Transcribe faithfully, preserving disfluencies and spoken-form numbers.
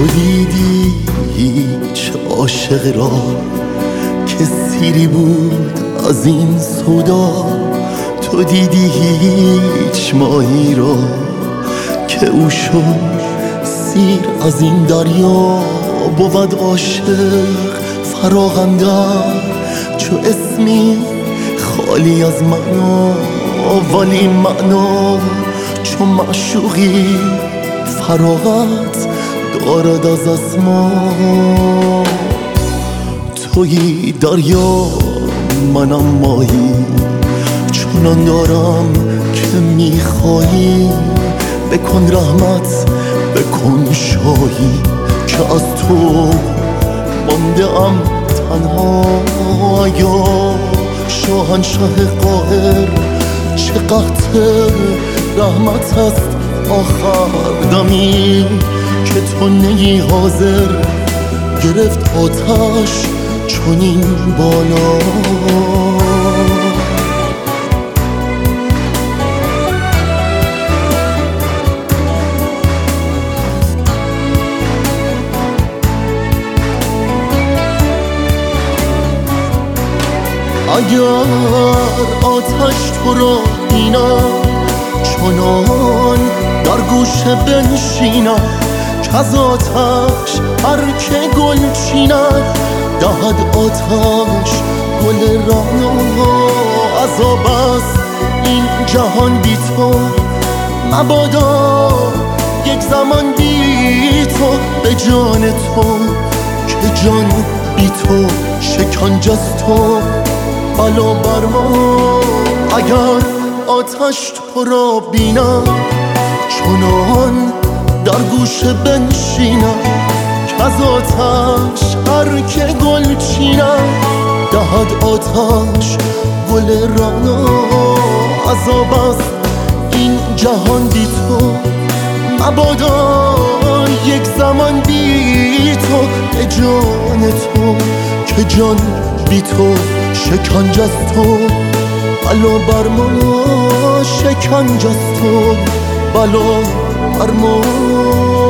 تو دیدی هیچ عاشق را که سیری بود از این سودا؟ تو دیدی هیچ ماهی را که او شد سیر از این دریا؟ بود عاشق فراغندر چو اسمی خالی از معنا، ولی معنا چو معشوقی فراغت دارد از اسما. تویی دریا منم ماهی، چنان دارم که میخواهی. بکن رحمت بکن شاهی که از تو مانده ام تنها. یا شاهنشه قاهر چه قحط رحمت است آخر دمی که تو نیی حاضر. گرفت آتش چنین بالا. اگر آتش تو را بینم چنان در گوشه بنشینم که از آتش هر که گل چیند دهد آتش گل رانا. عذاب است این جهان بی تو، مبادا یک زمان بی تو به جان تو که جان بی تو شکنجه است تو بلا بر ما. اگر آتش تو را بینم چنان در گوشه بنشینم که از آتش هر که گل چینم دهد آتش گل رانا. عذاب است این جهان بی تو، مبادا یک زمان بی تو به جان تو که جان بی تو شکنجه است تو بلا بر ما. شکنجه است تو بلا بر ما.